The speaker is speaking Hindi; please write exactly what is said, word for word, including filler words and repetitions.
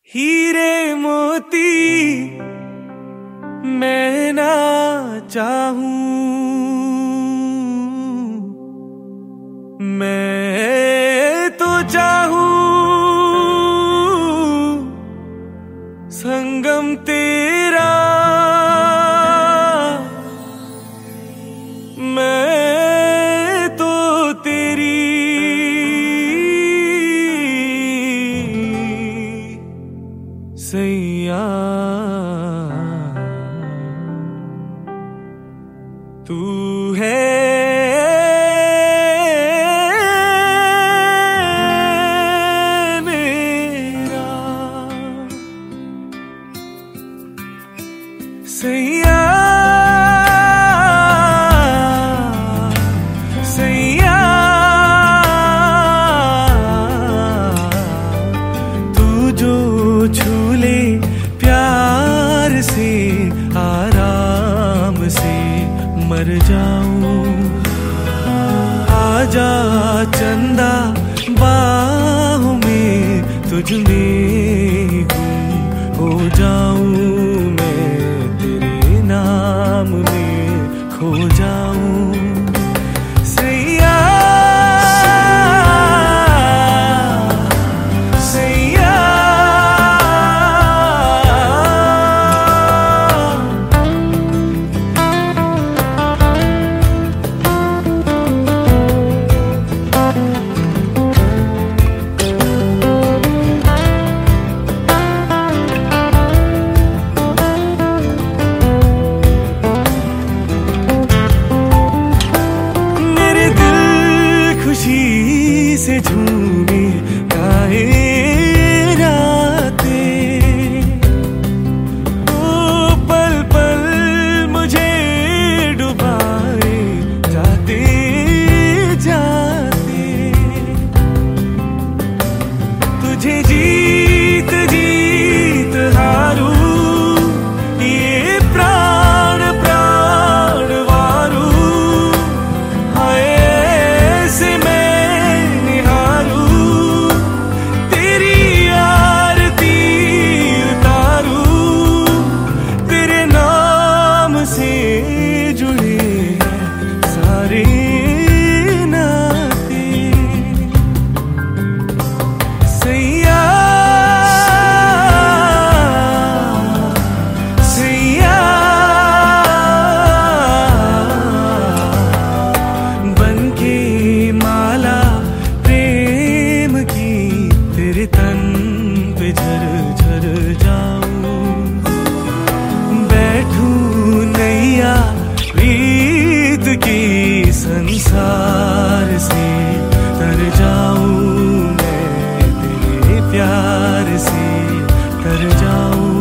हीरे मोती मैं ना चाहूं, मैं तो चाहूं संगम तेरा, मैं तो तेरी सैया, तू है मेरा सैया, सैया तू जो छू ले प्यार से आराम से मर जाऊं, आजा चंदा बाहों में तुझ में गुम हो जाऊं, मैं तेरे नाम में खो जाऊं सैया, सैया खुशी से झूमे गाए राते, ओ पल पल मुझे डुबाए जाते जाते, तुझे जीत जीत हारू ये प्राण प्राण वारू, हाय से मैं निहारू तेरी आरती उतारू, तेरे नाम से जुड़े हैं सारे नाते सैया, सैया बनके माला प्रेम की तेरे तन पे झर झर जाऊं, बैठूं नैया प्रीत की संसार से तर जाऊं, मैं तेरे प्यार से तर जाऊं।